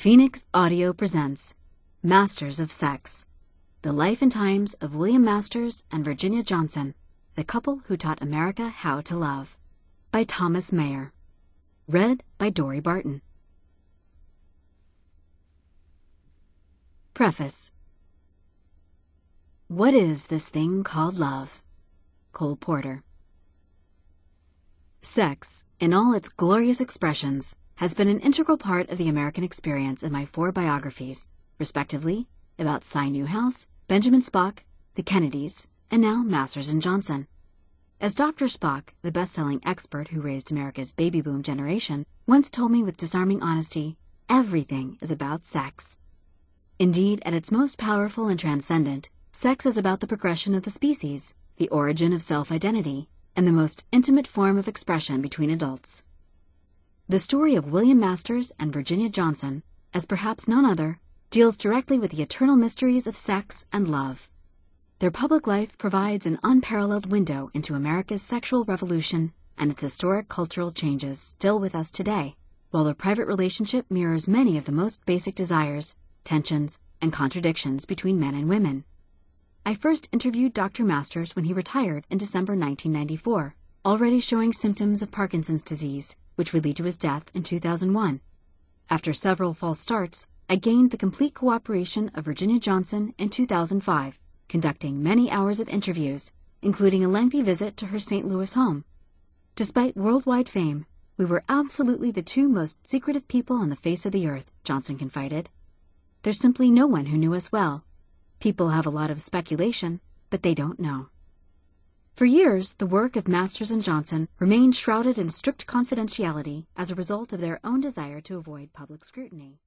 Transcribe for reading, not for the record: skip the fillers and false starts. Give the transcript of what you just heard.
Phoenix Audio presents Masters of Sex, the life and times of William Masters and Virginia Johnson, the couple who taught America how to love, by Thomas Mayer. Read by Dory Barton. Preface. What is this thing called love? Cole Porter. Sex, in all its glorious expressions, has been an integral part of the American experience in my 4 biographies, respectively, about Cy Newhouse, Benjamin Spock, the Kennedys, and now Masters and Johnson. As Dr. Spock, the best-selling expert who raised America's baby boom generation, once told me with disarming honesty, everything is about sex. Indeed, at its most powerful and transcendent, sex is about the progression of the species, the origin of self-identity, and the most intimate form of expression between adults. The story of William Masters and Virginia Johnson, as perhaps none other, deals directly with the eternal mysteries of sex and love. Their public life provides an unparalleled window into America's sexual revolution and its historic cultural changes still with us today, while their private relationship mirrors many of the most basic desires, tensions, and contradictions between men and women. I first interviewed Dr. Masters when he retired in December 1994, already showing symptoms of Parkinson's disease, which would lead to his death in 2001. After several false starts, I gained the complete cooperation of Virginia Johnson in 2005, conducting many hours of interviews, including a lengthy visit to her St. Louis home. Despite worldwide fame, we were absolutely the 2 most secretive people on the face of the earth, Johnson confided. There's simply no one who knew us well. People have a lot of speculation, but they don't know. For years, the work of Masters and Johnson remained shrouded in strict confidentiality as a result of their own desire to avoid public scrutiny.